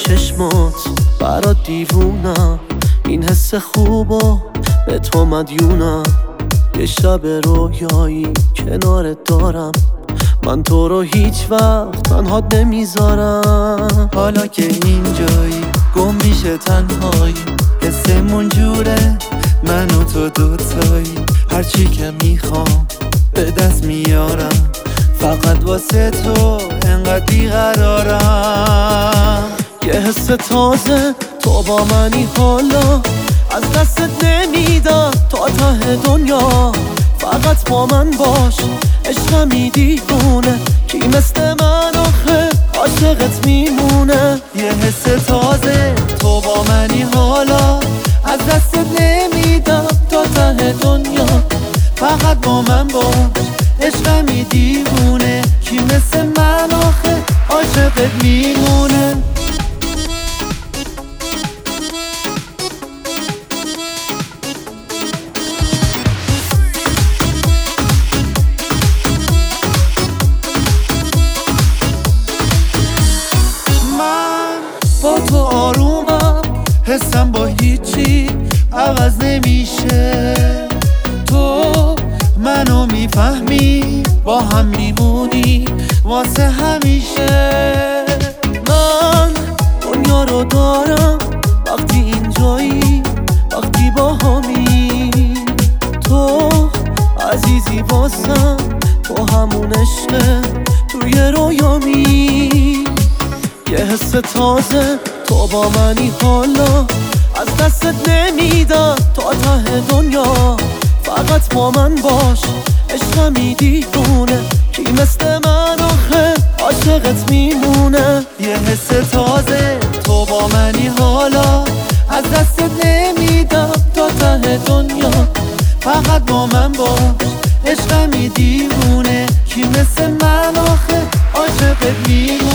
چشمات برات دیوونم، این حس خوبو به تو مدیونم. یه شب رویایی کنارت دارم، من تو رو هیچ وقت تنهات نمیذارم. حالا که اینجایی گم میشه تنهایی، حسمون جوره من و تو دوتایی. هرچی که میخوام به دست میارم، فقط واسه تو انقدر بیقرارم. یه حس تازه تو با منی، حالا از دستت نمیدم تا ته دنیا. فقط با من باش، عشقمی دیوونه، کی مثل من آخه عاشقت میمونه. یه حس تازه تو با منی، حالا از دستت نمیدم تا ته دنیا. فقط با من باش، عشقمی دیوونه، کی مثل من آخه عاشقت میمونه. با تو آرومم، حسم با هیچی عوض نمیشه. تو منو میفهمی، با هم میمونی واسه همیشه. من دنیا رو دارم وقتی اینجایی، وقتی با همی. تو عزیزی واسم، تو همون عشق توی رویامی. یه حس تازه تو با منی، حالا از دستت نمیدم تا ته دنیا. فقط با من باش، عشقمی دیوونه، کی مثل من آخه عاشقت میمونه. یه حس تازه تو با منی، حالا از دستت نمیدم تا ته دنیا. فقط با من باش، عشقمی دیوونه، کی مثل من آخه عاشقت میمونه.